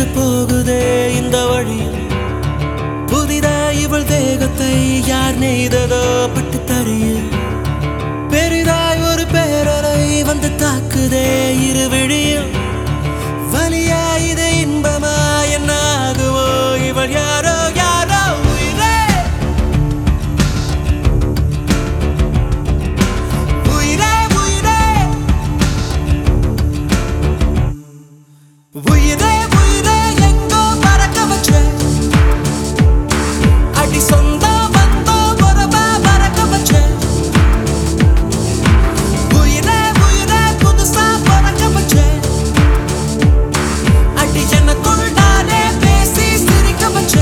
வந்து போகுதே இந்த வழியில் புதிதாய் இவள் தேகத்தை யார் நெய்ததோ பட்டு தரையில் பெரிதாய் ஒரு பேரலை வந்து தாக்குதே இரு விழியில் வலியா இது இன்பமா என்ன ஆகுவோ இவள் யாரோ யாரோ உயிரே உயிரே உயிரே உயிரே உயிரே எங்கோ பறக்க வச்ச அடி சொந்த வந்தோ உறவா பறக்க வச்ச உயிரே உயிரே புதுசா பறக்க வச்ச அடி எனக்குள் நானே பேசி சிரிக்க வச்ச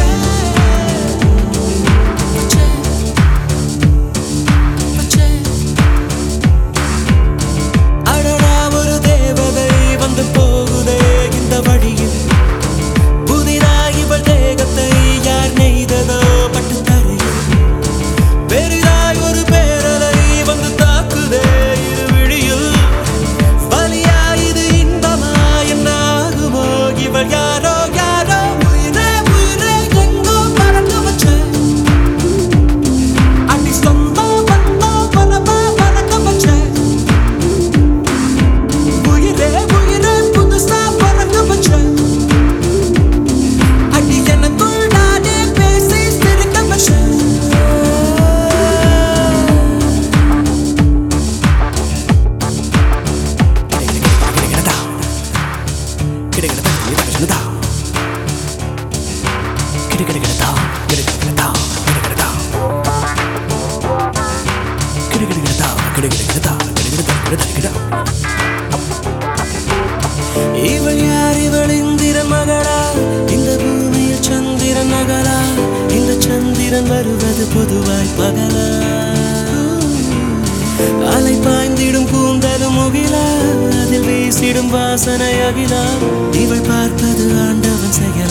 அடடா ஒரு தேவதை வந்து போகுதே இந்த வழியில் புதிதாய் இவள் தேகத்தை யார் நெய்ததோ பட்டு தரையில் பெரிதாய் ஒரு பேரலை வந்து தாக்குதே இரு விழியில் வலியா இது இன்பமா என்ன ஆகுமோ இவள் யாரோ யாரோ உயிரே உயிரே எங்கோ பறக்க வச்ச அடி சொந்த வந்தோ பலவா பறக்க வச்ச உயிரே உயிரே புதுசா பறக்க வச்ச அடி எனக்குள் நானே பேசி சிரிக்க வச்ச இவள் யார் இவள் இந்திரன் மகளா இந்த பூமியில் சந்திரன் நகலா இந்த சந்திரன் வருவது பொதுவாய் பகலா அலை பாய்ந்திடும் கூந்தலும் முகிலா அதில் வீசிடும் வாசனை அகிலா இவள் பார்ப்பது ஆண்டவன் செயலா